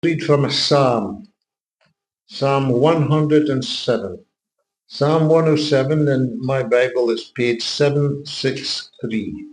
Read from a psalm, Psalm 107. Psalm 107 in my Bible is page 763.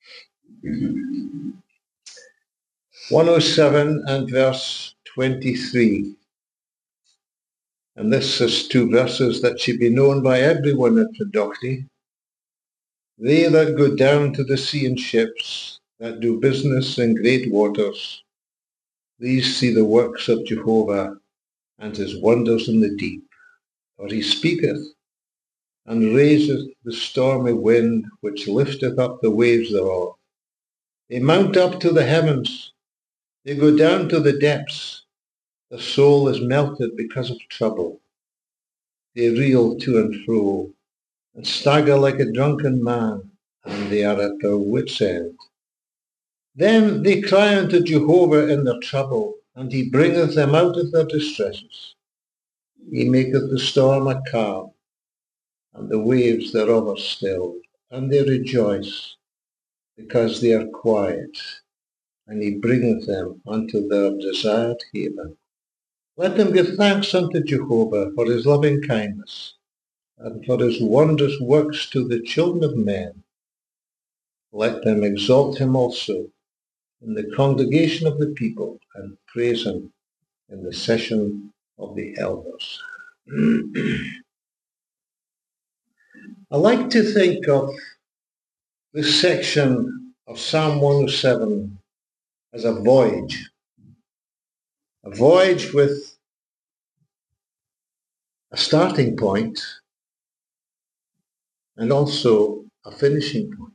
107 and verse 23. And this is two verses that should be known by everyone at Doherty. They that go down to the sea in ships, that do business in great waters, these see the works of Jehovah and his wonders in the deep. For he speaketh, and raiseth the stormy wind, which lifteth up the waves thereof. They mount up to the heavens, they go down to the depths. The soul is melted because of trouble. They reel to and fro, and stagger like a drunken man, and they are at their wits' end. Then they cry unto Jehovah in their trouble, and he bringeth them out of their distresses. He maketh the storm a calm, and the waves thereof are stilled, and they rejoice, because they are quiet, and he bringeth them unto their desired haven. Let them give thanks unto Jehovah for his loving kindness, and for his wondrous works to the children of men. Let them exalt him also in the congregation of the people, and praise him in the session of the elders. I like to think of this section of Psalm 107 as a voyage with a starting point and also a finishing point.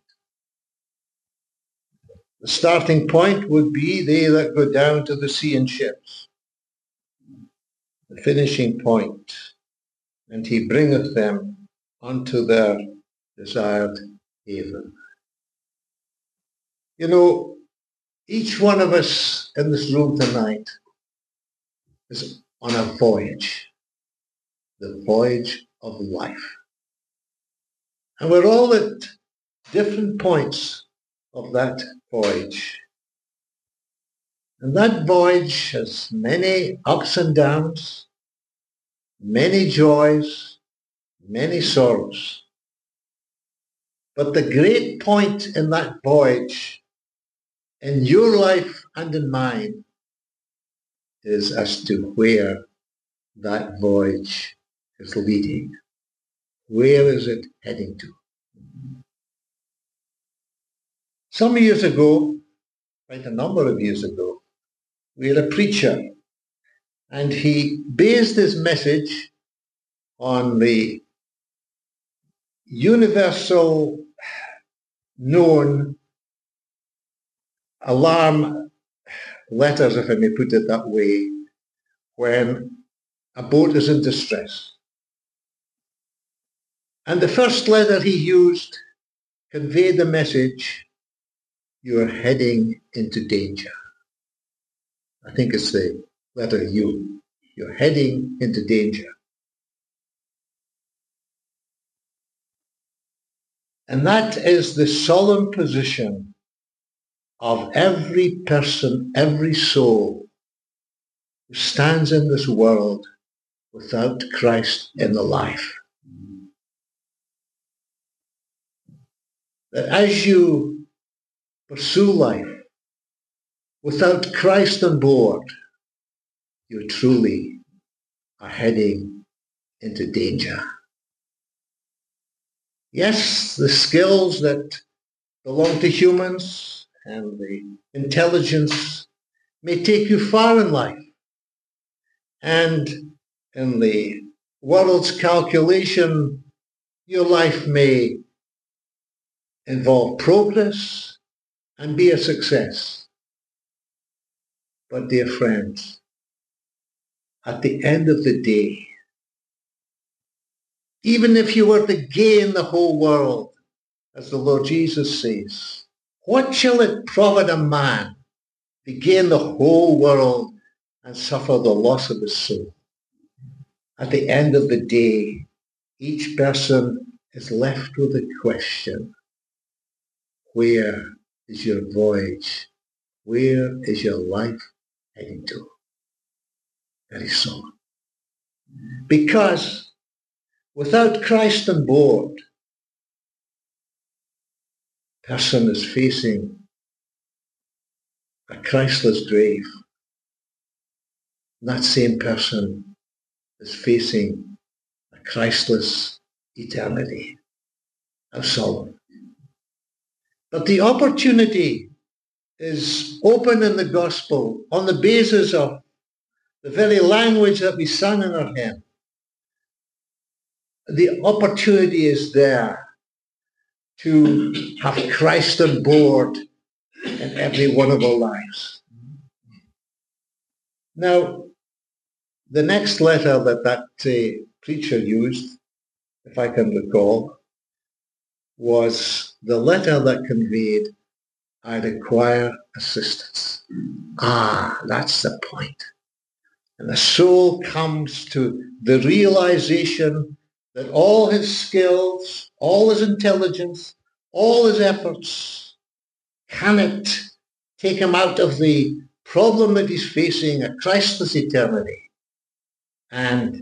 The starting point would be they that go down to the sea in ships. The finishing point, and he bringeth them unto their desired haven. You know, each one of us in this room tonight is on a voyage, the voyage of life. And we're all at different points of that voyage. And that voyage has many ups and downs, many joys, many sorrows. But the great point in that voyage, in your life and in mine, is as to where that voyage is leading. Where is it heading to? Some years ago, quite a number of years ago, we had a preacher, and he based his message on the universal known alarm letters, if I may put it that way, when a boat is in distress. And the first letter he used conveyed the message, you're heading into danger. I think it's the letter U. You're heading into danger. And that is the solemn position of every person, every soul who stands in this world without Christ in the life. That as you pursue life without Christ on board, you truly are heading into danger. Yes, the skills that belong to humans and the intelligence may take you far in life. And in the world's calculation, your life may involve progress and be a success. But dear friends, at the end of the day, even if you were to gain the whole world, as the Lord Jesus says, what shall it profit a man to gain the whole world and suffer the loss of his soul? At the end of the day, each person is left with a question. Where is your voyage? Where is your life heading to? very soul. Because without Christ on board, person is facing a Christless grave. That same person is facing a Christless eternity. How solemn. But the opportunity is open in the gospel on the basis of the very language that we sang in our hymn. The opportunity is there to have Christ on board in every one of our lives. Now, the next letter that preacher used, if I can recall, was the letter that conveyed, I require assistance. That's the point. And the soul comes to the realization that all his skills, all his intelligence, all his efforts cannot take him out of the problem that he's facing, a Christless eternity. And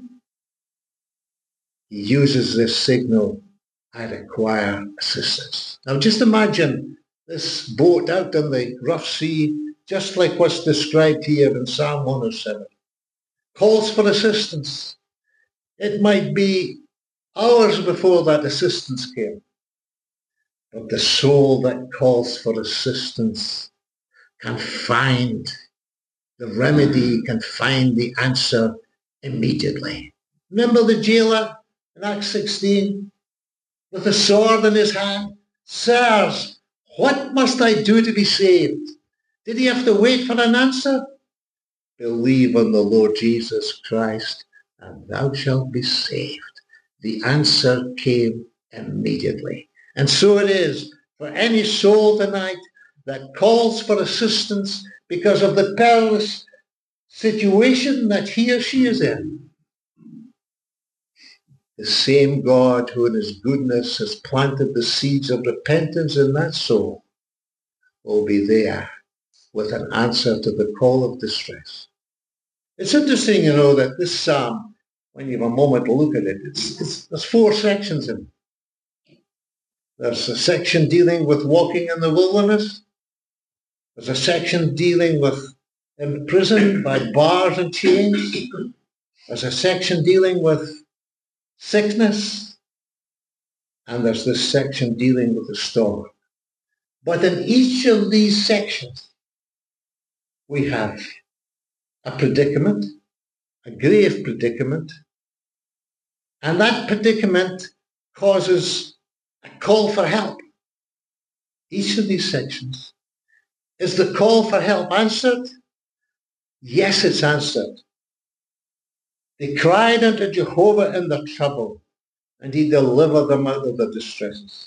he uses this signal, I require assistance. Now just imagine this boat out on the rough sea, just like what's described here in Psalm 107. Calls for assistance. It might be hours before that assistance came. But the soul that calls for assistance can find the remedy, can find the answer immediately. Remember the jailer in Acts 16 with a sword in his hand? Sirs, what must I do to be saved? Did he have to wait for an answer? Believe on the Lord Jesus Christ and thou shalt be saved. The answer came immediately. And so it is for any soul tonight that calls for assistance because of the perilous situation that he or she is in. The same God who in his goodness has planted the seeds of repentance in that soul will be there with an answer to the call of distress. It's interesting, that this psalm, when you have a moment to look at it, there's 4 sections in it. There's a section dealing with walking in the wilderness. There's a section dealing with imprisoned by bars and chains. There's a section dealing with sickness. And there's this section dealing with the storm. But in each of these sections, we have a predicament, a grave predicament, and that predicament causes a call for help. Each of these sections. Is the call for help answered? Yes, it's answered. They cried unto Jehovah in their trouble, and he delivered them out of their distresses.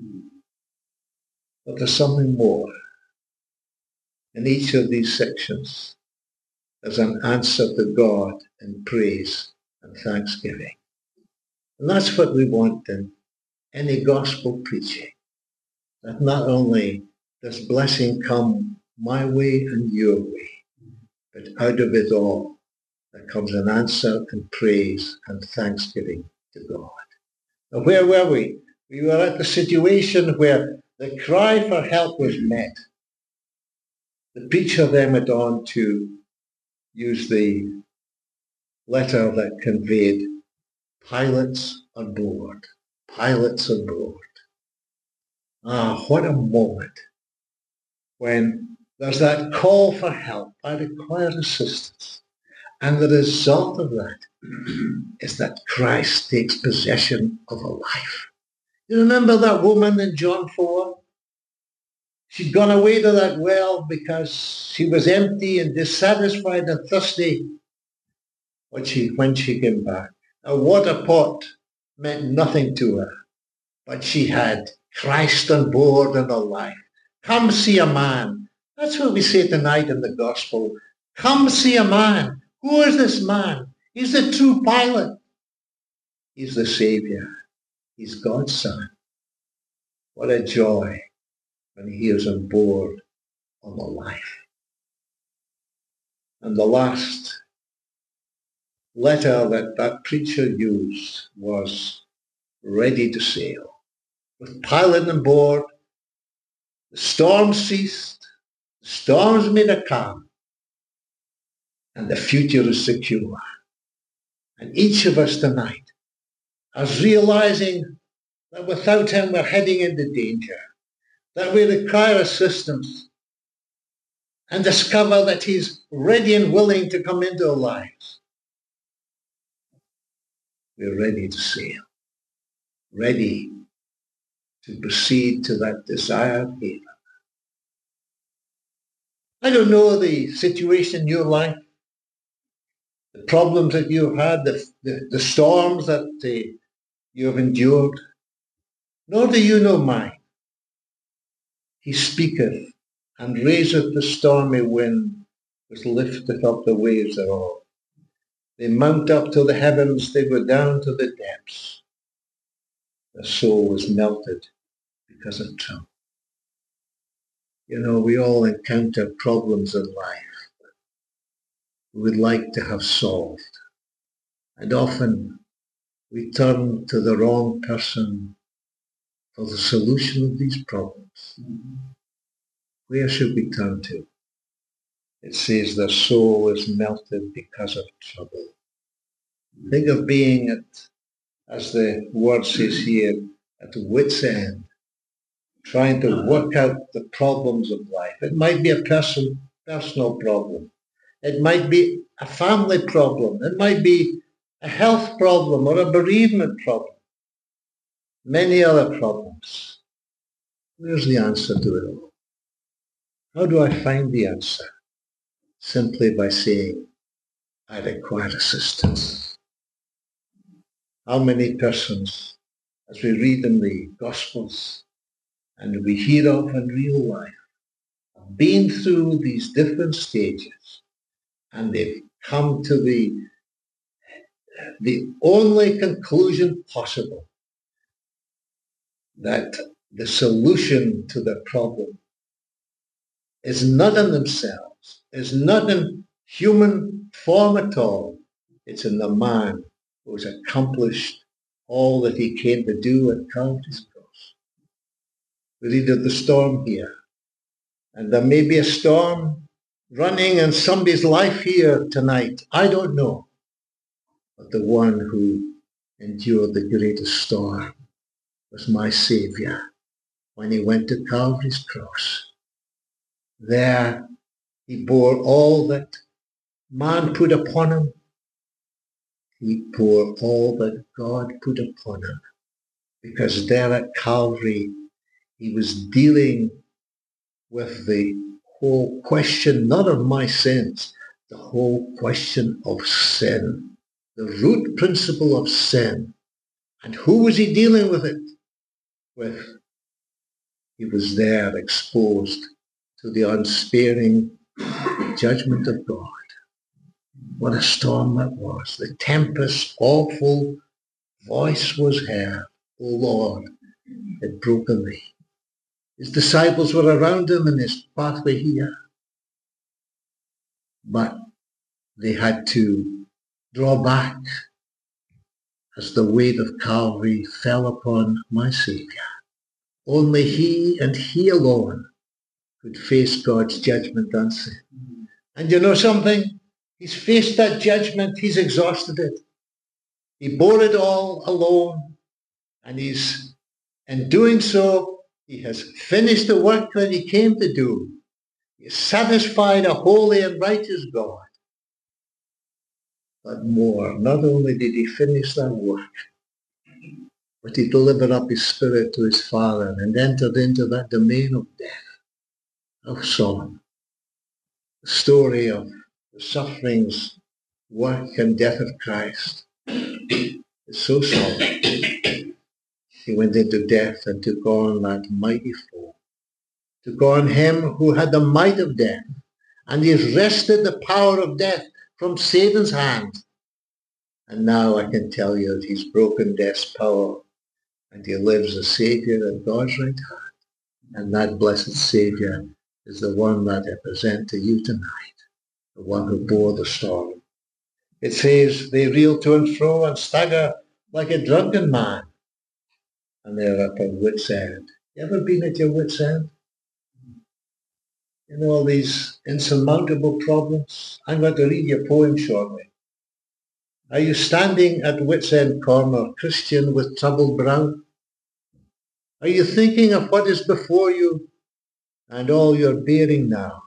But there's something more. In each of these sections, there's an answer to God in praise and thanksgiving. And that's what we want in any gospel preaching. That not only does blessing come my way and your way, but out of it all, there comes an answer and praise and thanksgiving to God. Now, where were we? We were at the situation where the cry for help was met. The preacher then went on to use the letter that conveyed pilots on board. Pilots on board. What a moment when there's that call for help. I require assistance. And the result of that is that Christ takes possession of a life. You remember that woman in John 4? She'd gone away to that well because she was empty and dissatisfied and thirsty when she came back. A water pot meant nothing to her, but she had Christ on board in her life. Come see a man. That's what we say tonight in the gospel. Come see a man. Who is this man? He's the true pilot. He's the Savior. He's God's Son. What a joy when he is on board on the life. And the last letter that that preacher used was ready to sail. With pilot on board, the storm ceased, the storms made a calm, and the future is secure. And each of us tonight is realizing that without him we're heading into danger, that we require assistance, and discover that he's ready and willing to come into our lives. We're ready to sail, ready to proceed to that desired haven. I don't know the situation in your life, the problems that you've had, the storms that you have endured, nor do you know mine. He speaketh and raiseth the stormy wind, which lifteth up the waves thereof. They mount up to the heavens, they go down to the depths. The soul is melted because of trouble. You know, we all encounter problems in life we would like to have solved. And often we turn to the wrong person for the solution of these problems. Where should we turn to? It says their soul is melted because of trouble. Think of being at, as the word says here, at wit's end, trying to work out the problems of life. It might be a personal problem. It might be a family problem. It might be a health problem or a bereavement problem. Many other problems. Where's the answer to it all? How do I find the answer? Simply by saying, I require assistance. How many persons, as we read in the Gospels and we hear of in real life, have been through these different stages and they've come to the only conclusion possible, that the solution to the problem is not in themselves, is not in human form at all. It's in the man who has accomplished all that he came to do at Calvary's cross. We read of the storm here, and there may be a storm running in somebody's life here tonight. I don't know. But the one who endured the greatest storm was my Saviour when he went to Calvary's cross. There he bore all that man put upon him. He bore all that God put upon him. Because there at Calvary, he was dealing with the whole question, not of my sins, the whole question of sin, the root principle of sin. And who was he dealing with it with? He was there exposed to the unsparing judgment of God. What a storm that was. The tempest's awful voice was heard. O Lord, it broken thee. His disciples were around him in his pathway here. But they had to draw back as the weight of Calvary fell upon my Saviour. Only he and he alone could face God's judgment on sin. And you know something? He's faced that judgment. He's exhausted it. He bore it all alone. And in doing so, he has finished the work that he came to do. He has satisfied a holy and righteous God. But more, not only did he finish that work, but he delivered up his spirit to his Father and entered into that domain of death, of sorrow. The story of the sufferings, work, and death of Christ is so solemn. He went into death and took on that mighty foe, took on him who had the might of death, and he has wrested the power of death from Satan's hand. And now I can tell you that he's broken death's power, and he lives a Saviour at God's right hand. And that blessed Saviour is the one that I present to you tonight, the one who bore the storm, It says they reel to and fro and stagger like a drunken man, and they're at their wits' end. You ever been at your wits' end? You know, all these insurmountable problems? I'm going to read you a poem shortly. Are you standing at wits' end corner, Christian with troubled brow? Are you thinking of what is before you and all you're bearing now?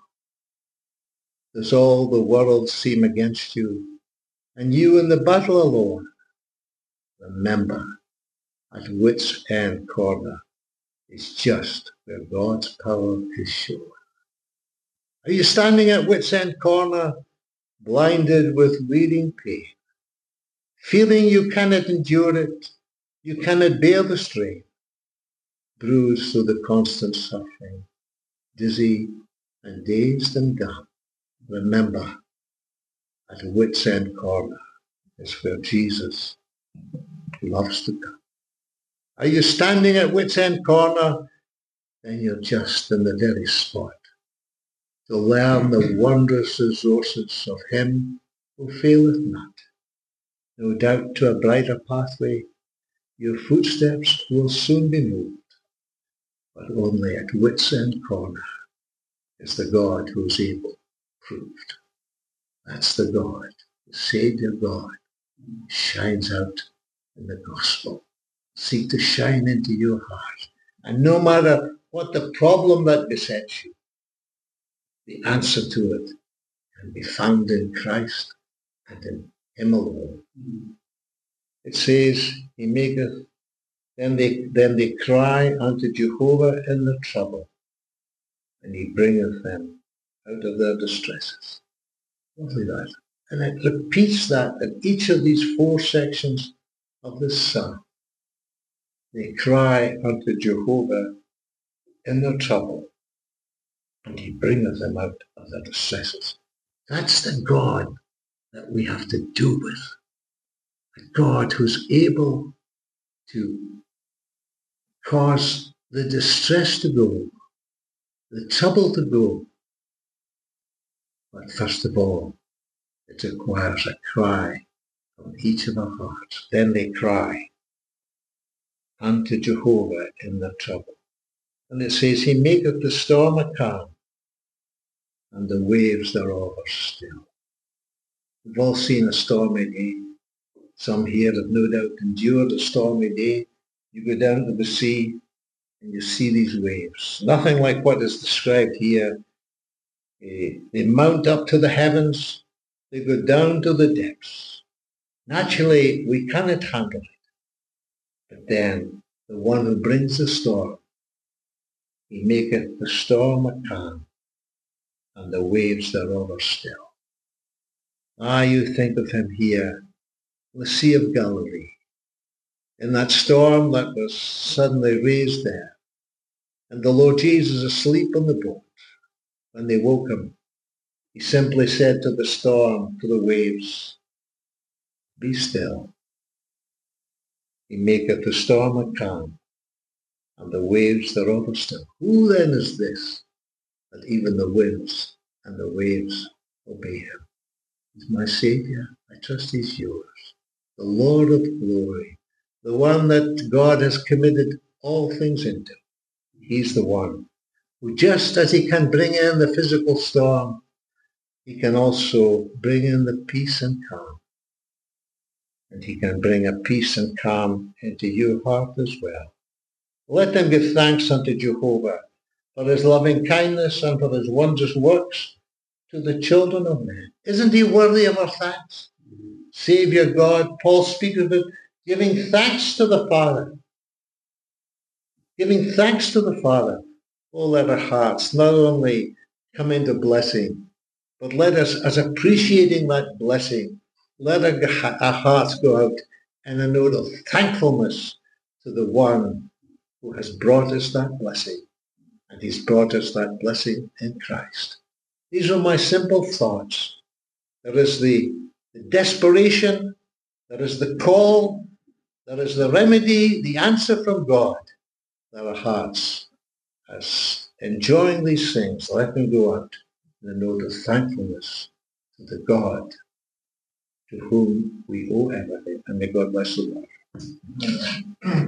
Does all the world seem against you, and you in the battle alone? Remember, at wits' end corner is just where God's power is shown. Are you standing at wits' end corner, blinded with wearing pain, feeling you cannot endure it, you cannot bear the strain, bruised through the constant suffering, dizzy and dazed and dumb? Remember, at wits' end corner is where Jesus loves to come. Are you standing at wits' end corner? Then you're just in the very spot to learn the wondrous resources of him who faileth not. No doubt to a brighter pathway your footsteps will soon be moved, but only at wits' end corner is the God who's able proved. That's the God, the Saviour God, shines out in the gospel. Seek to shine into your heart. And no matter what the problem that besets you, the answer to it can be found in Christ and in him alone. It says, he maketh, then they cry unto Jehovah in their trouble, and he bringeth them out of their distresses. Lovely that. And it repeats that in each of these four sections of this psalm. They cry unto Jehovah in their trouble, and he bringeth them out of their distresses. That's the God that we have to do with. A God who's able to cause the distress to go, the trouble to go. But first of all, it requires a cry from each of our hearts. Then they cry unto Jehovah in their trouble. And it says, he maketh the storm a calm, and the waves thereof are still. We've all seen a stormy day. Some here have no doubt endured a stormy day. You go down to the sea and you see these waves. Nothing like what is described here. They mount up to the heavens. They go down to the depths. Naturally, we cannot handle it. But then the one who brings the storm, he maketh the storm a calm, and the waves thereof are still. You think of him here, the Sea of Galilee, in that storm that was suddenly raised there, and the Lord Jesus asleep on the boat. When they woke him, he simply said to the storm, to the waves, be still. He maketh the storm a calm, and the waves thereof are still. Who then is this, that even the winds and the waves obey him? He's my Saviour. I trust he's yours. The Lord of glory, the one that God has committed all things into. He's the one who, just as he can bring in the physical storm, he can also bring in the peace and calm. And he can bring a peace and calm into your heart as well. Let them give thanks unto Jehovah for his loving kindness and for his wondrous works to the children of men. Isn't he worthy of our thanks? Saviour God, Paul speaks of it, giving thanks to the Father. Giving thanks to the Father. Oh, let our hearts not only come into blessing, but let us, as appreciating that blessing, let our hearts go out in a note of thankfulness to the one who has brought us that blessing. And he's brought us that blessing in Christ. These are my simple thoughts. There is the desperation, there is the call, there is the remedy, the answer from God. That our hearts, as enjoying these things, let them go out in a note of thankfulness to the God to whom we owe everything. And may God bless the Lord.